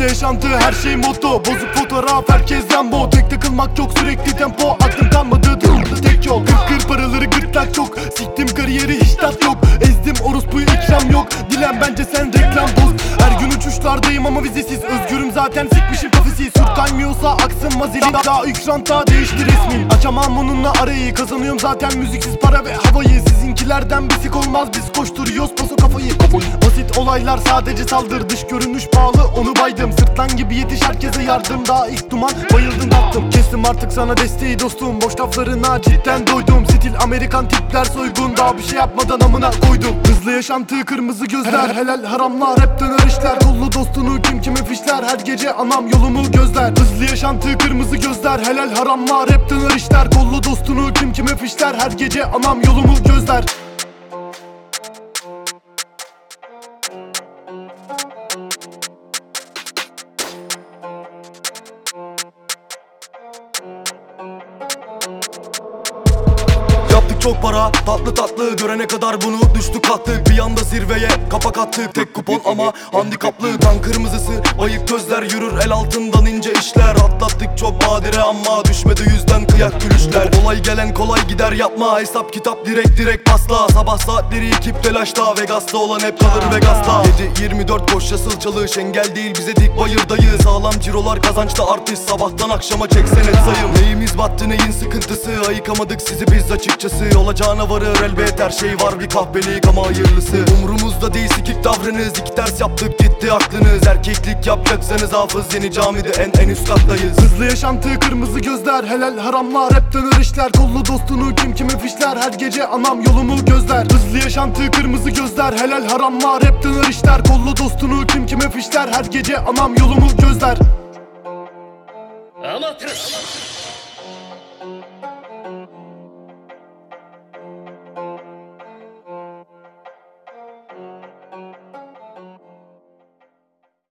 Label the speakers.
Speaker 1: yaşantı her şey motto. Bozuk fotoğraf herkes Rambo. Tek takılmak yok sürekli tempo. Aklım kalmadı durumda tek yol. Kır paraları gırtlak çok. Siktim kariyeri hiç tat yok. Ezdim orospuyu ikram yok. Dilen bence sen reklam boz. Her gün uçuşlardayım ama vizesiz. Özgürüm zaten sikmişim kafesi. Süt kaymıyorsa aksın vazilin. Daha ikranta değişti resmin. Açamam bununla arayı. Kazanıyorum zaten müziksiz para ve havayı. Sizinkilerden bisik olmaz biz koşturuyoruz paso kafayı. Basit olaylar sadece saldır. Dış görünüş pahalı onu baydım. Sırtlan gibi yetiş herkese yardım. Daha ilk duman bayıldım tattım. Kestim artık sana desteği dostum. Boş laflarına cidden doydum. Stil Amerikan tipler soygun. Daha bir şey yapmadan amına koydum. Hızlı yaşantı kırmızı gözler. Helal haramlar hep döner işler. Kollu dostunu kim kime fişler. Her gece anam yolumu gözler. Hızlı yaşantı kırmızı gözler. Helal haramlar hep döner işler. Kollu dostunu kim kime fişler. Her gece anam yolumu gözler.
Speaker 2: Yaptık çok para tatlı tatlı, görene kadar bunu düştük kalktık. Bir anda zirveye kapak attık, tek kupon ama handikaplı. Kan kırmızısı ayık gözler, yürür el altından ince işler. Atlattık çok badire ama düşmedi yüzden kıyak gülüşler. Kolay gelen kolay gider, yapma hesap kitap direkt pasla. Sabah saatleri ekip telaşta, Vegas'ta olan hep kalır Vegas'ta. 7-24 koş yasıl çalış, engel değil bize dik bayırdayız. Sağlam cirolar kazançta artış, sabahtan akşama çeksen et sayım. Neyimiz battı neyin sıkıntısı, ayıkamadık sizi biz açıkçası. Olacağına varır elbet, her şey var bir kahpelik ama hayırlısı. Umurumuzda değil sikik davranız, iki ters yaptık gitti aklınız. Erkeklik yapacaksanız hafız yeni camide en üst kattayız.
Speaker 1: Hızlı yaşantı kırmızı gözler. Helal haramlar hep döner işler. Kollu dostunu kim kime fişler. Her gece anam yolumu gözler. Hızlı yaşantı kırmızı gözler. Helal haramlar hep döner işler. Kollu dostunu kim kime fişler. Her gece anam yolumu gözler.
Speaker 3: Amatör.